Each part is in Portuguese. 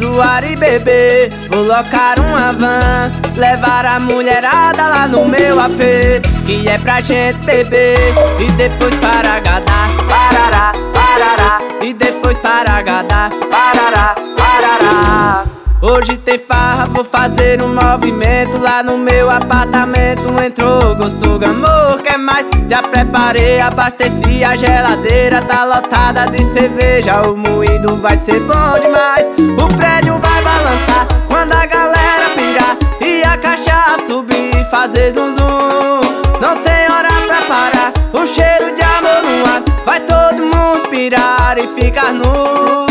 zoar e beber, vou locar uma van, levar a mulherada lá no meu AP, que é pra gente beber e depois para gadar, parará, parará, e depois para gadar, parará, parará. Hoje tem farra, vou fazer um movimento lá no meu apartamento. Entrou, gostou, amor, quer mais? Já preparei, abasteci a geladeira, tá lotada de cerveja. O moído vai ser bom demais, o prédio vai balançar quando a galera pirar e a cachaça subir e fazer zum zum. Não tem hora pra parar, um cheiro de amor no ar, vai todo mundo pirar e ficar nu.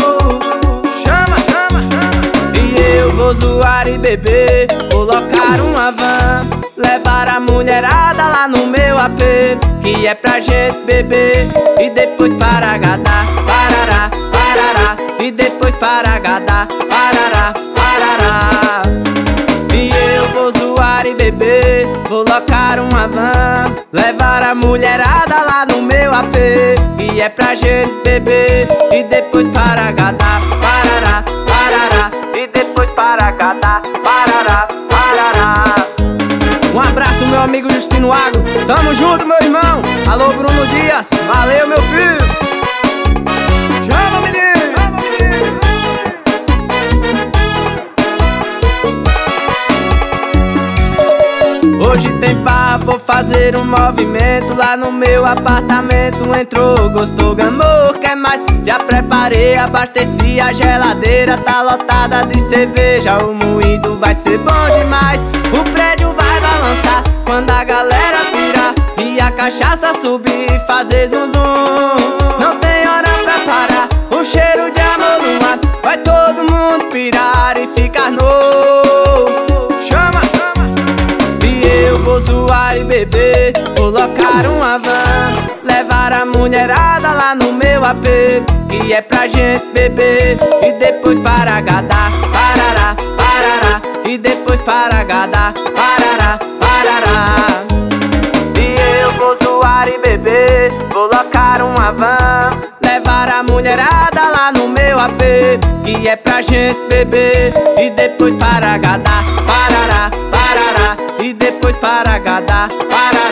Vou zoar e beber, vou locar uma van, levar a mulherada lá no meu AP, que é pra gente beber e depois para gadar, parará, parará, e depois para gadar, parará, parará. E eu vou zoar e beber, vou locar uma van, levar a mulherada lá no meu AP, que é pra gente beber e depois para gadar, parará, parará, e depois para gadar, parará, parará. Um abraço, meu amigo Justino Agro, tamo junto, meu irmão. Alô, Bruno Dias, valeu, meu filho. Chama, menino. Hoje tem farra, vou fazer um movimento lá no meu apartamento. Entrou, gostou, amor, quer mais? Já preparei, abasteci a geladeira, tá lotada de cerveja. O moído vai ser bom demais, o prédio vai balançar quando a galera pirar e a cachaça subir e fazer zum zum. Não tem hora pra parar, um cheiro de amor no ar, vai todo mundo pirar e ficar novo. Vou zoar e beber, vou locar uma van, levar a mulherada lá no meu AP, que é pra gente beber e depois para gadar, parará, parará, e depois para gadar, parará, parará. E eu vou zoar e beber, vou locar uma van, levar a mulherada lá no meu AP, que é pra gente beber e depois para gadar, parará, parará, e depois para gadar, parará.